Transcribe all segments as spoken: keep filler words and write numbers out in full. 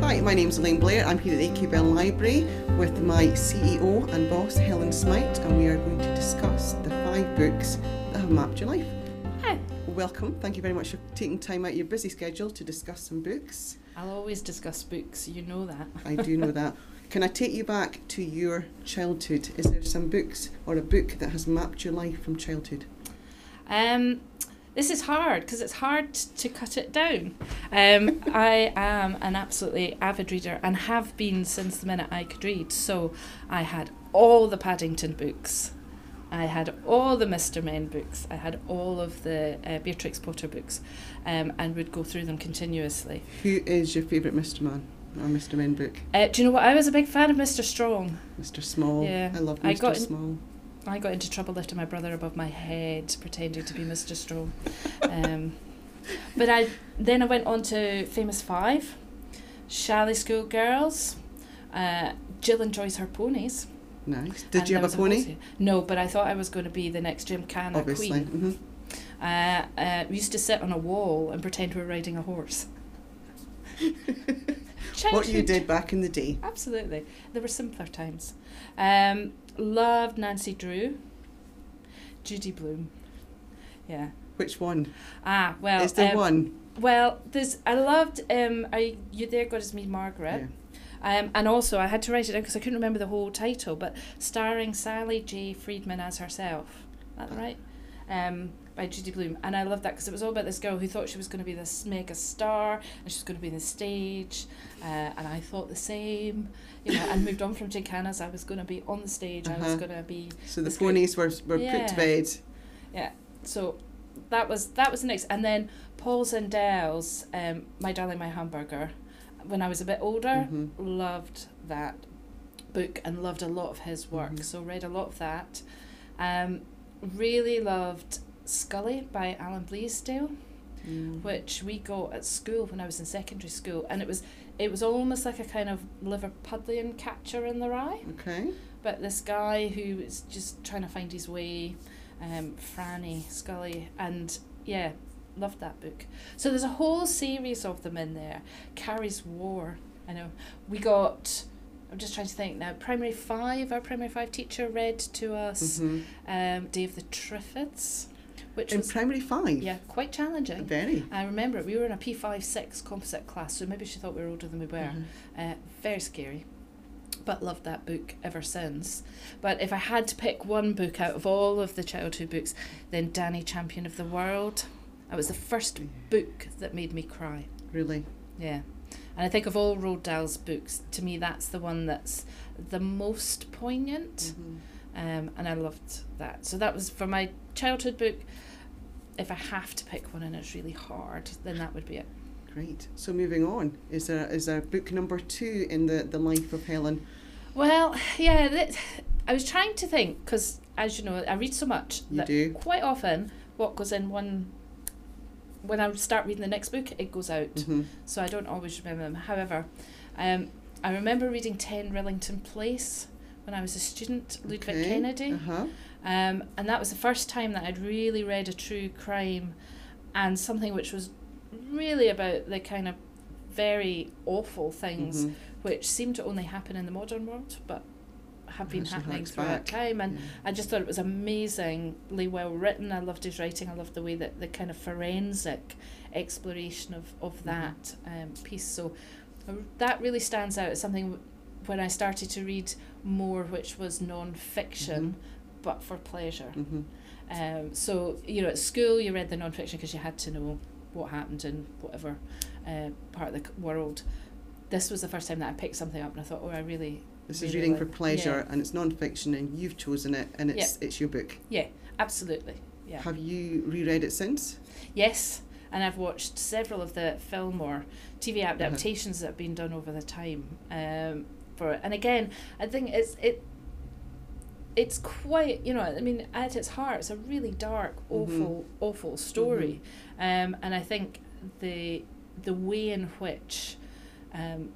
Hi, my name's Elaine Blair. I'm here at the A K Bell Library with my C E O and boss, Helen Smythe, and we are going to discuss the five books that have mapped your life. Hi. Welcome. Thank you very much for taking time out of your busy schedule to discuss some books. I'll always discuss books, you know that. I do know that. Can I take you back to your childhood? Is there some books or a book that has mapped your life from childhood? Um, this is hard because it's hard to cut it down. Um, I am an absolutely avid reader and have been since the minute I could read. So I had all the Paddington books. I had all the Mister Men books. I had all of the uh, Beatrix Potter books, um, and would go through them continuously. Who is your favourite Mister Man or Mister Men book? Uh, do you know what? I was a big fan of Mister Strong. Mister Small. Yeah. I love I Mister got in- Small. I got into trouble lifting my brother above my head, pretending to be Mister Strong. Um, but I then I went on to Famous Five, Shally Schoolgirls, uh, Jill Enjoys Her Ponies. Nice. Did and you there have a was pony? horse- No, but I thought I was going to be the next Gymkhana Obviously. queen. Mm-hmm. Uh, uh, we used to sit on a wall and pretend we were riding a horse. What you Childhood. did back in the day. Absolutely. There were simpler times. Um, loved Nancy Drew. Judy Blume. Yeah. Which one? Ah, well. Is there um, one? Well, there's. I loved. Um, Are You There, God Is Me, Margaret. Yeah. Um, and also, I had to write it down because I couldn't remember the whole title, but starring Sally J. Friedman as herself. Is that right? Um, by Judy Blume. And I loved that because it was all about this girl who thought she was going to be this mega star and she was going to be on the stage. Uh, and I thought the same, you know, and moved on from Gymkhanas. I was going to be on the stage. Uh-huh. I was going to be. So the this great- ponies were, were Yeah. put to bed. Yeah. So that was that was the next. And then Paul Zendell's um, My Darling, My Hamburger. When I was a bit older, Mhm. loved that book and loved a lot of his work. Mhm. So read a lot of that. Um, really loved Scully by Alan Bleasdale, Mm. which we got at school when I was in secondary school, and it was it was almost like a kind of Liverpudlian Catcher in the Rye. Okay. But this guy who is just trying to find his way, um, Franny Scully, and yeah, loved that book. So there's a whole series of them in there. Carrie's War. I know we got. I'm just trying to think now. Primary five, our primary five teacher read to us Mhm. um, Day of the Triffids, which In was primary five? yeah quite challenging. Very. I remember it, we were in a P five six composite class, so maybe she thought we were older than we were. Mhm. Uh, very scary, but loved that book ever since. But if I had to pick one book out of all of the childhood books, then Danny, Champion of the World. That was the first book that made me cry. Really? Yeah. And I think of all Roald Dahl's books, to me that's the one that's the most poignant. Mhm. Um, and I loved that. So that was for my childhood book. If I have to pick one and it's really hard, then that would be it. Great. So moving on, is there is there book number two in the, the life of Helen? Well, yeah, that, I was trying to think, because as you know, I read so much You that do. quite often what goes in one, when I start reading the next book, it goes out. Mhm. So I don't always remember them. However, um, I remember reading ten Rillington Place when I was a student, Ludwig Okay. Kennedy. Uh-huh. Um, and that was the first time that I'd really read a true crime and something which was really about the kind of very awful things Mhm. which seem to only happen in the modern world but have been Actually happening harks throughout back. time. And Yeah. I just thought it was amazingly well written. I loved his writing. I loved the way that the kind of forensic exploration of, of that um, piece. So uh, that really stands out as something w- when I started to read more which was non-fiction Mhm. but for pleasure. Mhm. Um, so, you know, at school you read the non-fiction because you had to know what happened in whatever uh, part of the c- world. This was the first time that I picked something up and I thought, oh, I really... This is really reading for like- pleasure, yeah. and it's non-fiction, and you've chosen it, and it's it's your book. Yeah, absolutely. Yeah. Have you reread it since? Yes, and I've watched several of the film or T V adaptations that have been done over the time um, for it. And again, I think it's it. It's quite, you know, I mean, at its heart, it's a really dark, awful, Mhm. awful story, um, and I think the the way in which um,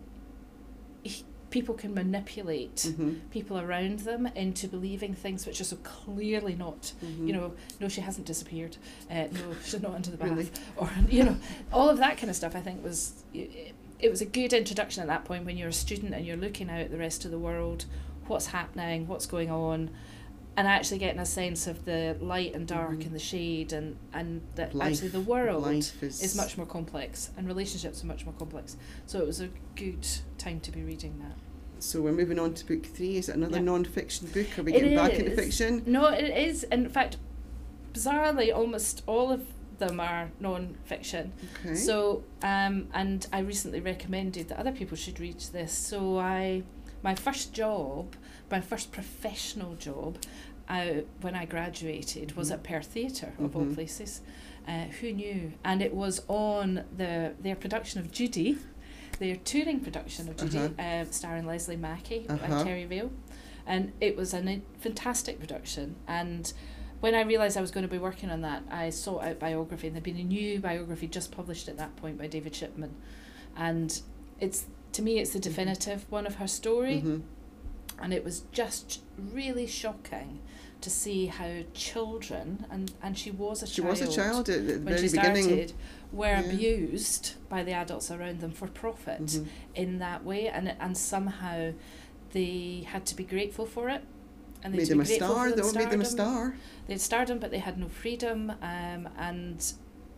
he, people can manipulate Mhm. people around them into believing things which are so clearly not. Mhm. You know, no, she hasn't disappeared. Uh, no, she's not under the bath. Really? Or, you know, all of that kind of stuff I think was, it, it was a good introduction at that point when you're a student and you're looking out at the rest of the world, what's happening, what's going on, and actually getting a sense of the light and dark Mhm. and the shade, and, and that Life- actually the world life is- is much more complex and relationships are much more complex. So it was a good time to be reading that. So we're moving on to book three. Is it another Yeah. non-fiction book? Are we It getting back into is. fiction? No, it is. In fact, bizarrely, almost all of them are non-fiction. Okay. So, um, and I recently recommended that other people should read this. So I, my first job, my first professional job, I, when I graduated, was Mhm. at Perth Theatre, of all Mhm. places. Uh, who knew? And it was on the their production of Judy, their touring production of Judy, Uh-huh. uh, starring Leslie Mackey Uh-huh. and Kerry Vale. And it was a fantastic production. And when I realised I was going to be working on that, I sought out biography, and there'd been a new biography just published at that point by David Shipman. And it's, to me, it's the definitive one of her story. Mhm. And it was just really shocking to see how children, and, and she was a She child, was a child at the when very she beginning. started, were Yeah. abused by the adults around them for profit Mhm. in that way, and and somehow they had to be grateful for it. And they Made had to them a be grateful star. for That made them a stardom. star. They had stardom, but they had no freedom, um, and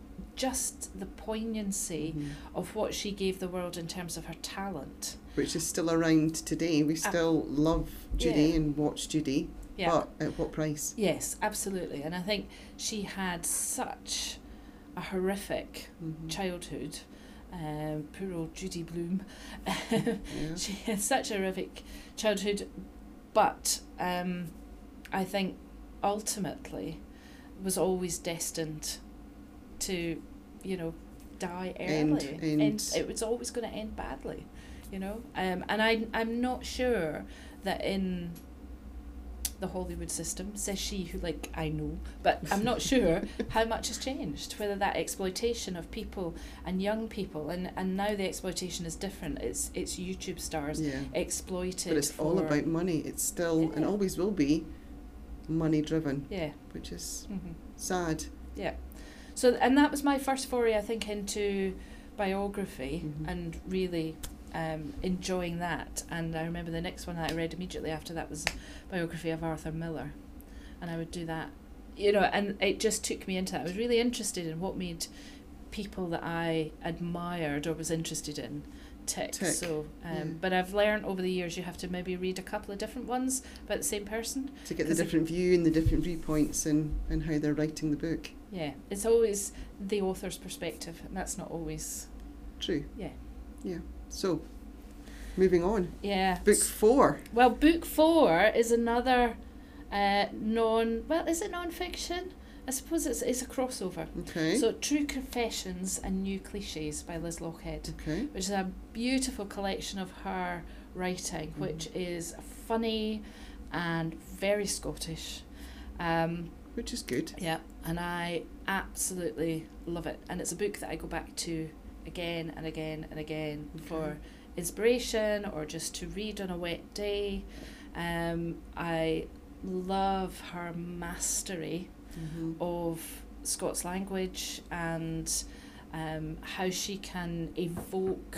just the poignancy Mhm. of what she gave the world in terms of her talent. Which is still around today. We still love Judy yeah. and watch Judy. Yeah. But at what price? Yes, absolutely. And I think she had such a horrific Mhm. childhood. Um, poor old Judy Bloom. Yeah. She had such a horrific childhood, but um, I think ultimately was always destined to, you know, die End- early. end. And it was always going to end badly, you know. Um, and I, I'm not sure that in the Hollywood system, says she who, like, I know, but I'm not sure how much has changed, whether that exploitation of people and young people, and, and now the exploitation is different. It's it's YouTube stars Yeah. exploited. But it's all for- about money. It's still, and Yeah. always will be, money driven, Yeah. which is hmm sad. Yeah. So, and that was my first foray, I think, into biography Mhm. and really um, enjoying that. And I remember the next one that I read immediately after that was a biography of Arthur Miller. And I would do that, you know, and it just took me into that. I was really interested in what made people that I admired or was interested in tick. Tick, So, um, yeah. but I've learned over the years you have to maybe read a couple of different ones about the same person. To get the 'Cause it- different view and the different viewpoints and, and how they're writing the book. Yeah, it's always the author's perspective, and that's not always. True. Yeah. Yeah. So, moving on. Yeah. Book four. Well, book four is another uh, non. Well, is it non-fiction? I suppose it's it's a crossover. Okay. So, True Confessions and New Cliches by Liz Lochhead, okay. which is a beautiful collection of her writing, Mhm. which is funny and very Scottish. Um, Which is good. Yeah, and I absolutely love it. And it's a book that I go back to again and again and again Okay. for inspiration or just to read on a wet day. Um, I love her mastery Mm-hmm. of Scots language and um, how she can evoke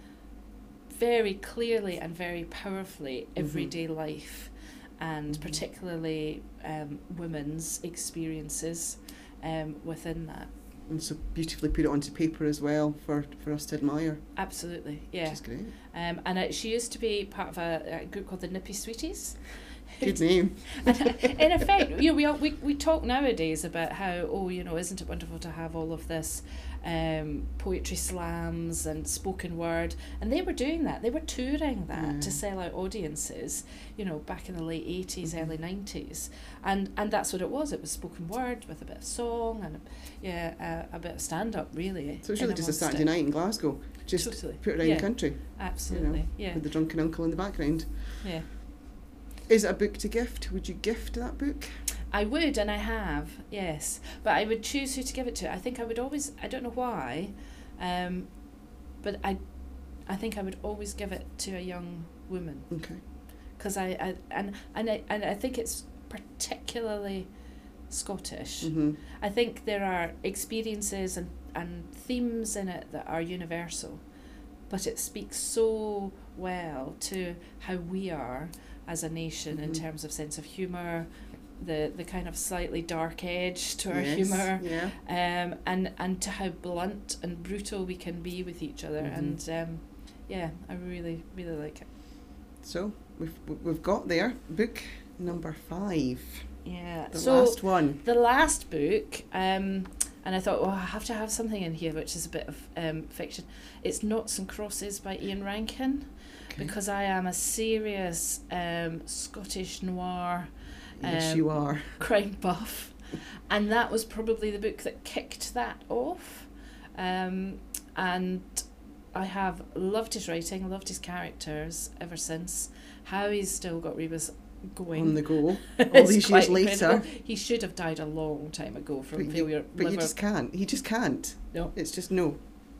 very clearly and very powerfully everyday life, and Mhm. particularly um, women's experiences um, within that. And so beautifully put it onto paper as well for, for us to admire. Absolutely, Which yeah. is great. Um, and uh, she used to be part of a, a group called the Nippy Sweeties. Good name. In effect, you know, we, all, we we talk nowadays about how, oh, you know, isn't it wonderful to have all of this um, poetry slams and spoken word, and they were doing that. They were touring that Yeah. to sell out audiences, you know, back in the late eighties, Mhm. early nineties, and and that's what it was. It was spoken word with a bit of song and a, yeah, a, a bit of stand up, really. So it's in really just a amongst Saturday it. night in Glasgow. Just Totally. put it around Yeah. the country. Absolutely, yeah, With the drunken uncle in the background. yeah. Is it a book to gift? Would you gift that book? I would, and I have, yes. But I would choose who to give it to. I think I would always, I don't know why, um, but I I think I would always give it to a young woman. Okay. Because I, I, and, and, I, and I think it's particularly Scottish. Mm-hmm. I think there are experiences and, and themes in it that are universal. but it speaks so well to how we are as a nation mm-hmm. in terms of sense of humour, the the kind of slightly dark edge to our yes, humour, yeah. um, and and to how blunt and brutal we can be with each other, mm-hmm. and um, yeah, I really really like it. So we've we've got there book number five. Yeah, the so last one. The last book, um, and I thought, oh, I have to have something in here which is a bit of um, fiction. It's Noughts and Crosses by Ian Rankin, okay. because I am a serious um, Scottish noir. Yes, um, you are. Crime buff, and that was probably the book that kicked that off. Um, and I have loved his writing, loved his characters ever since. How he's still got Rebus going on the go all these years later. Incredible. He should have died a long time ago from but failure. You, but liver. you just can't. He just can't. No, it's just no.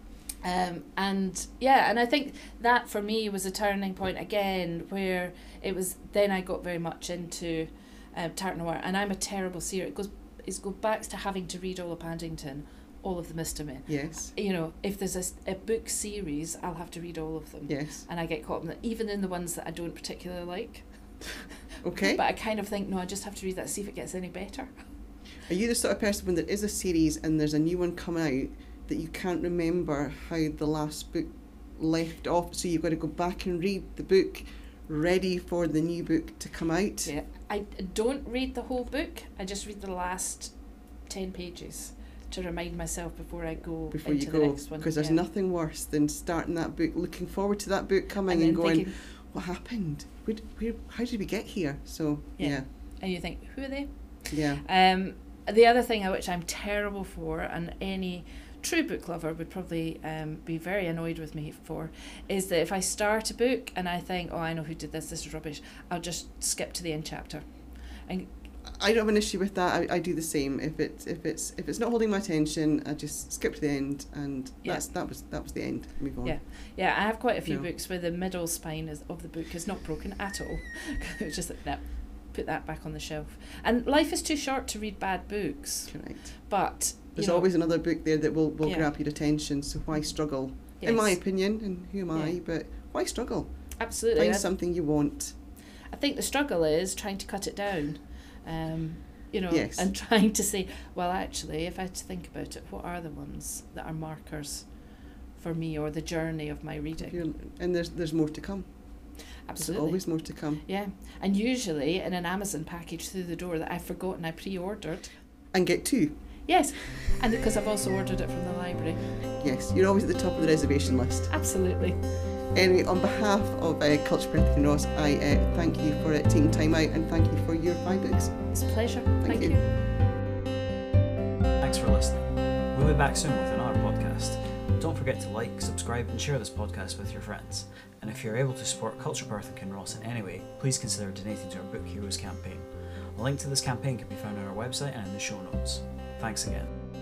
Um, and yeah, and I think that for me was a turning point again, where it was. Then I got very much into um, Tart Noir, and I'm a terrible seer. It goes, it goes back to having to read all of Paddington, all of the Mister Men. Yes. You know, if there's a, a book series, I'll have to read all of them. Yes. And I get caught in that, even in the ones that I don't particularly like. Okay. But I kind of think, no, I just have to read that, see if it gets any better. Are you the sort of person when there is a series and there's a new one coming out that you can't remember how the last book left off, so you've got to go back and read the book ready for the new book to come out? Yeah. I don't read the whole book. I just read the last ten pages to remind myself before I go before into you the go, next one. Because there's yeah. nothing worse than starting that book, looking forward to that book coming and, and going, thinking, what happened? Where, where, how did we get here? So, yeah. yeah. And you think, who are they? Yeah. Um, the other thing which I'm terrible for, and any true book lover would probably um, be very annoyed with me for, is that if I start a book and I think, oh, I know who did this, this is rubbish, I'll just skip to the end chapter. And I don't have an issue with that. I, I do the same. If it's if it's if it's not holding my attention, I just skip to the end, and yeah. that's that was that was the end. Move on. Yeah, yeah. I have quite a few no. books where the middle spine is, of the book is not broken at all. It's just like, no, put that back on the shelf. And life is too short to read bad books. Correct. But there's you know, always another book there that will will yeah. grab your attention. So why struggle? Yes. In my opinion, and who am yeah. I? But why struggle? Absolutely. Find something you want. I think the struggle is trying to cut it down. Um, you know, yes. and trying to say, well, actually, if I had to think about it, what are the ones that are markers for me or the journey of my reading? And there's there's more to come. Absolutely. There's always more to come. Yeah. And usually in an Amazon package through the door that I've forgotten I pre-ordered. And get two. Yes. And because I've also ordered it from the library. Yes, you're always at the top of the reservation list. Absolutely. Anyway, on behalf of uh, Culture Perth and Ross, I uh, thank you for uh, taking time out, and thank you for your five books. It's a pleasure. Thank, thank you. you. Thanks for listening. We'll be back soon with another podcast. Don't forget to like, subscribe and share this podcast with your friends. And if you're able to support Culture Perth and Kinross in any way, please consider donating to our Book Heroes campaign. A link to this campaign can be found on our website and in the show notes. Thanks again.